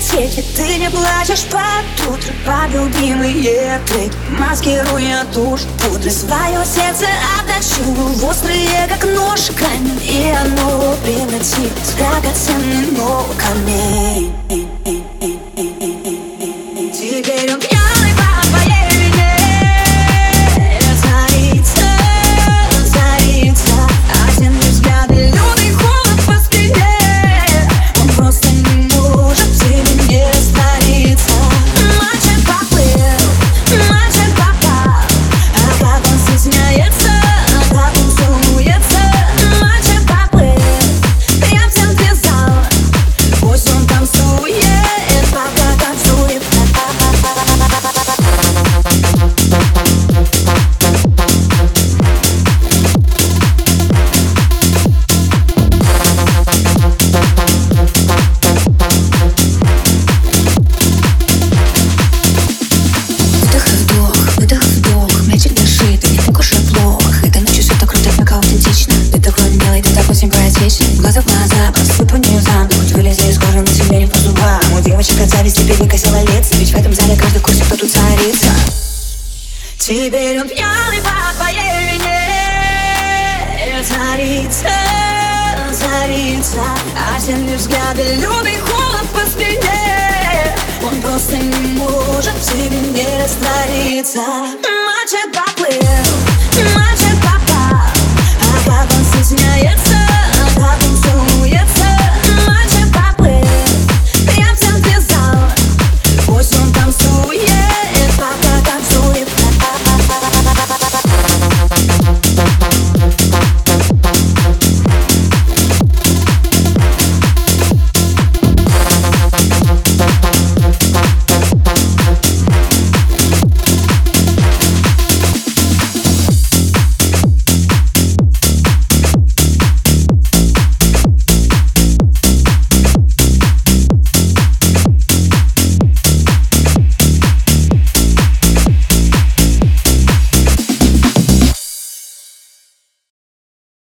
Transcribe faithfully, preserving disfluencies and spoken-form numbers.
дискотеке ты не плачешь под утро под любимые треки, маскируя тушь пудры. Свое сердце отточу в острые, как нож, камень, и оно превратится в драгоценный, но камень. Теперь он пьяный по твоей вине, царица, царица, а темные взгляды, лютый холод по спине. Он просто не может в тебе не раствориться. Мальчик поплыл, мальчик попал, а как он стесняется, а как он целуется. Мальчик поплыл, я в центре зала, пусть он танцует, пока танцует. Глаза в глаза, просыпанию замок. Хоть вылезли из кожи, но тебе не по зубам. У девочек от зависти перекосила лица, ведь в этом зале каждый курсе, кто тут царица. Теперь он пьяный по твоей вине, царица, царица, а темные взгляды, лютый холод по спине. Он просто не может в тебе не раствориться. Мальчик поплыл.